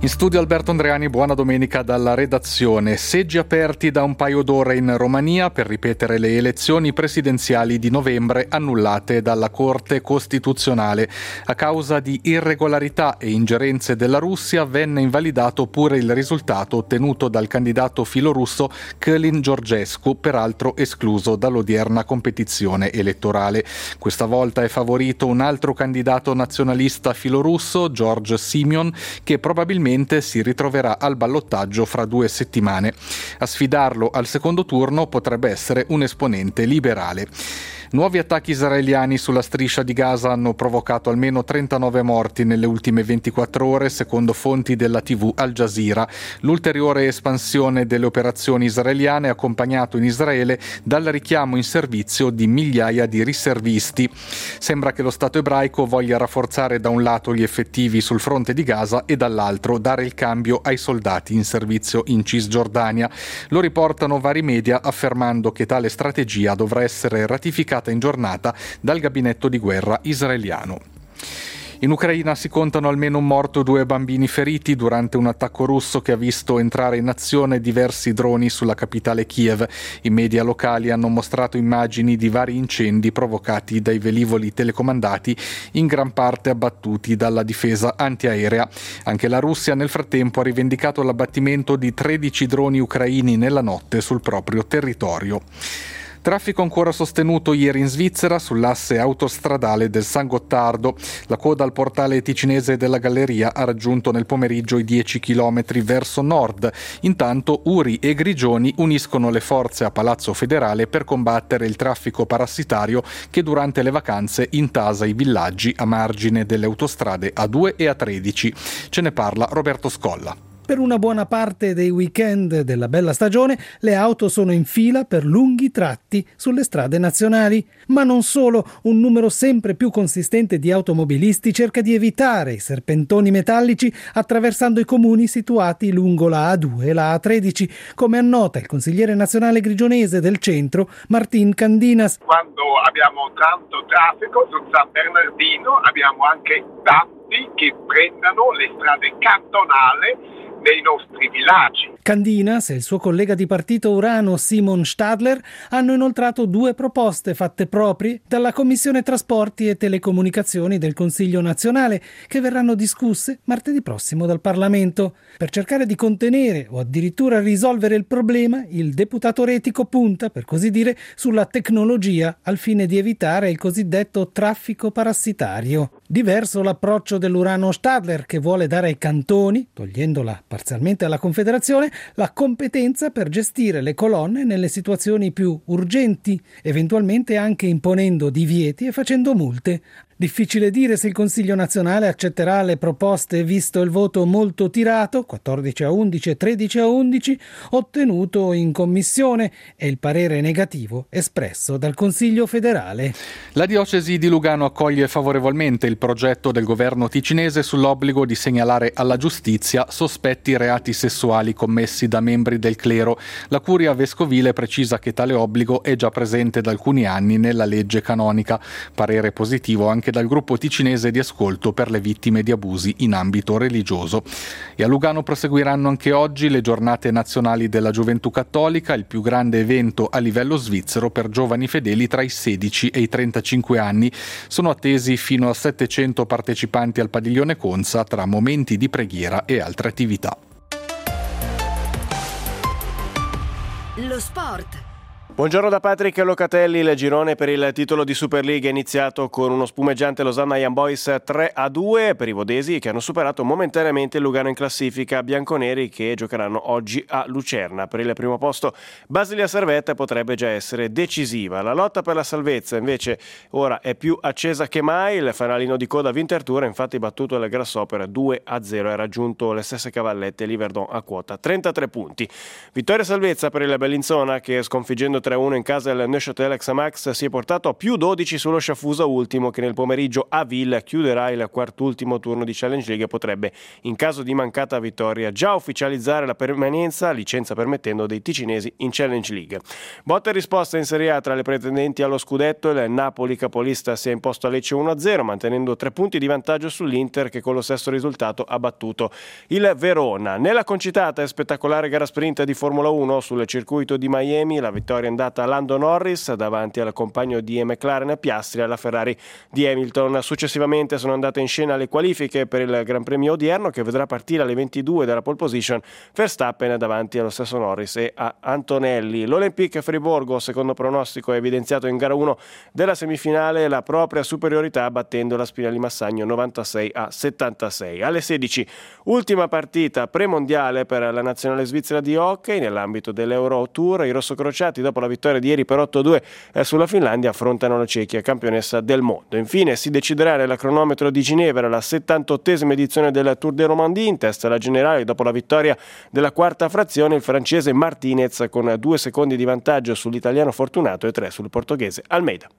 In studio Alberto Andreani, buona domenica dalla redazione. Seggi aperti da un paio d'ore in Romania per ripetere le elezioni presidenziali di novembre annullate dalla Corte Costituzionale. A causa di irregolarità e ingerenze della Russia venne invalidato pure il risultato ottenuto dal candidato filorusso Călin Georgescu, peraltro escluso dall'odierna competizione elettorale. Questa volta è favorito un altro candidato nazionalista filorusso, George Simion, che probabilmente si ritroverà al ballottaggio fra 2 settimane. A sfidarlo al secondo turno potrebbe essere un esponente liberale. Nuovi attacchi israeliani sulla striscia di Gaza hanno provocato almeno 39 morti nelle ultime 24 ore, secondo fonti della TV Al Jazeera. L'ulteriore espansione delle operazioni israeliane è accompagnato in Israele dal richiamo in servizio di migliaia di riservisti. Sembra che lo Stato ebraico voglia rafforzare da un lato gli effettivi sul fronte di Gaza e dall'altro dare il cambio ai soldati in servizio in Cisgiordania. Lo riportano vari media affermando che tale strategia dovrà essere ratificata in giornata dal gabinetto di guerra israeliano. In Ucraina si contano almeno un morto e 2 bambini feriti durante un attacco russo che ha visto entrare in azione diversi droni sulla capitale Kiev. I media locali hanno mostrato immagini di vari incendi provocati dai velivoli telecomandati, in gran parte abbattuti dalla difesa antiaerea. Anche la Russia nel frattempo ha rivendicato l'abbattimento di 13 droni ucraini nella notte sul proprio territorio. Traffico ancora sostenuto ieri in Svizzera sull'asse autostradale del San Gottardo. La coda al portale ticinese della Galleria ha raggiunto nel pomeriggio i 10 km verso nord. Intanto Uri e Grigioni uniscono le forze a Palazzo Federale per combattere il traffico parassitario che durante le vacanze intasa i villaggi a margine delle autostrade A2 e A13. Ce ne parla Roberto Scolla. Per una buona parte dei weekend della bella stagione le auto sono in fila per lunghi tratti sulle strade nazionali, ma non solo, un numero sempre più consistente di automobilisti cerca di evitare i serpentoni metallici attraversando i comuni situati lungo la A2 e la A13, come annota il consigliere nazionale grigionese del centro Martin Candinas. Quando abbiamo tanto traffico su San Bernardino abbiamo anche tanti che prendano le strade cantonali dei nostri villaggi. Candinas e il suo collega di partito urano Simon Stadler hanno inoltrato 2 proposte fatte proprie dalla Commissione Trasporti e Telecomunicazioni del Consiglio nazionale che verranno discusse martedì prossimo dal Parlamento. Per cercare di contenere o addirittura risolvere il problema, il deputato retico punta, per così dire, sulla tecnologia al fine di evitare il cosiddetto traffico parassitario. Diverso l'approccio dell'urano Stadler, che vuole dare ai cantoni, togliendola parzialmente alla Confederazione, la competenza per gestire le colonne nelle situazioni più urgenti, eventualmente anche imponendo divieti e facendo multe. Difficile dire se il Consiglio nazionale accetterà le proposte visto il voto molto tirato, 14-11 e 13-11, ottenuto in commissione e il parere negativo espresso dal Consiglio federale. La diocesi di Lugano accoglie favorevolmente il progetto del governo ticinese sull'obbligo di segnalare alla giustizia sospetti reati sessuali commessi da membri del clero. La curia vescovile precisa che tale obbligo è già presente da alcuni anni nella legge canonica. Parere positivo anche dal gruppo ticinese di ascolto per le vittime di abusi in ambito religioso. E a Lugano proseguiranno anche oggi le giornate nazionali della gioventù cattolica, il più grande evento a livello svizzero per giovani fedeli tra i 16 e i 35 anni. Sono attesi fino a 700 partecipanti al padiglione Conza tra momenti di preghiera e altre attività. Lo sport. Buongiorno da Patrick Locatelli. Il girone per il titolo di Superliga è iniziato con uno spumeggiante Losanna Young Boys 3-2 per i vodesi che hanno superato momentaneamente il Lugano in classifica, bianconeri che giocheranno oggi a Lucerna. Per il primo posto Basilia Servette potrebbe già essere decisiva. La lotta per la salvezza invece ora è più accesa che mai. Il fanalino di coda Winterthur ha infatti battuto il Grasshopper 2-0 e ha raggiunto le stesse cavallette Liverdon a quota 33 punti. Vittoria salvezza per il Bellinzona che sconfiggendo 3-1 in casa del Neuchâtel Xamax si è portato a più 12 sullo Sciafusa ultimo, che nel pomeriggio a Villa chiuderà il quartultimo turno di Challenge League e potrebbe, in caso di mancata vittoria, già ufficializzare la permanenza, licenza permettendo, dei ticinesi in Challenge League. Botta e risposta in Serie A tra le pretendenti allo scudetto. Il Napoli capolista si è imposto a Lecce 1-0, mantenendo 3 punti di vantaggio sull'Inter, che con lo stesso risultato ha battuto il Verona. Nella concitata e spettacolare gara sprint di Formula 1 sul circuito di Miami, la vittoria è andata a Lando Norris davanti al compagno di McLaren Piastri alla Ferrari di Hamilton. Successivamente sono andate in scena le qualifiche per il Gran Premio odierno, che vedrà partire alle 22 dalla pole position Verstappen davanti allo stesso Norris e a Antonelli. L'Olympique Friburgo, secondo pronostico, ha evidenziato in gara 1 della semifinale la propria superiorità, battendo la Spinelli Massagno 96-76. Alle 16, ultima partita premondiale per la nazionale svizzera di hockey nell'ambito dell'Euro Tour. I rossocrociati, dopo la vittoria di ieri per 8-2 sulla Finlandia, affrontano la Cechia, campionessa del mondo. Infine si deciderà nella cronometro di Ginevra la 78esima edizione del Tour de Romandie. In testa la generale, dopo la vittoria della quarta frazione, il francese Martinez con 2 secondi di vantaggio sull'italiano Fortunato e 3 sul portoghese Almeida.